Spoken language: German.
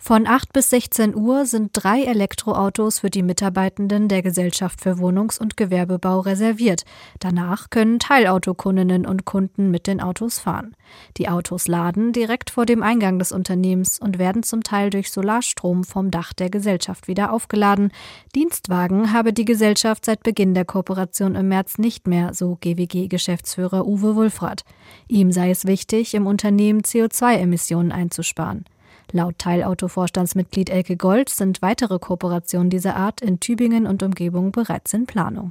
Von 8 bis 16 Uhr sind 3 Elektroautos für die Mitarbeitenden der Gesellschaft für Wohnungs- und Gewerbebau reserviert. Danach können Teilautokundinnen und Kunden mit den Autos fahren. Die Autos laden direkt vor dem Eingang des Unternehmens und werden zum Teil durch Solarstrom vom Dach der Gesellschaft wieder aufgeladen. Dienstwagen habe die Gesellschaft seit Beginn der Kooperation im März nicht mehr, so GWG-Geschäftsführer Uwe Wulfrath. Ihm sei es wichtig, im Unternehmen CO2-Emissionen einzusparen. Laut Teilauto-Vorstandsmitglied Elke Gold sind weitere Kooperationen dieser Art in Tübingen und Umgebung bereits in Planung.